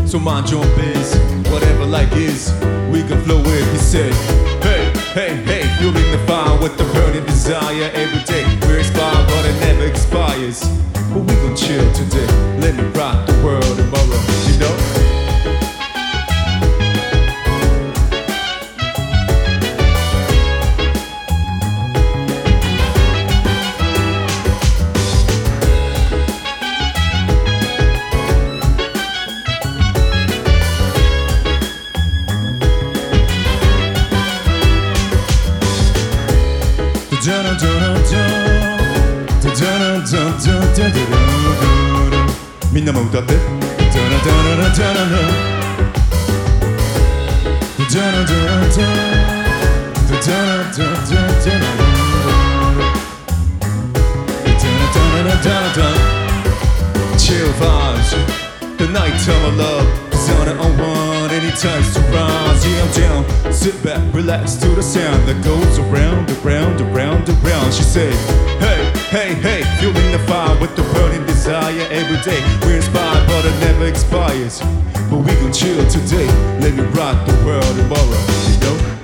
So mind your biz, whatever like is, we can flow with. He said, hey, hey, hey, fueling the fire with the burning desire every day. We're inspired, but it never expires. But we gon' chill today, let me rock the world tomorrow, you know?みんなも歌ってChill vibes, the nighttime of love is on it on one, anytime surprise. Yeah, I'm down, sit back, relax to the sound that goes around, around, around, around. She said, hey, hey, hey, fueling the fire with the burning desire every day. We're inspired, but it never expires. But we gon' chill today, let me rock the world tomorrow, you know?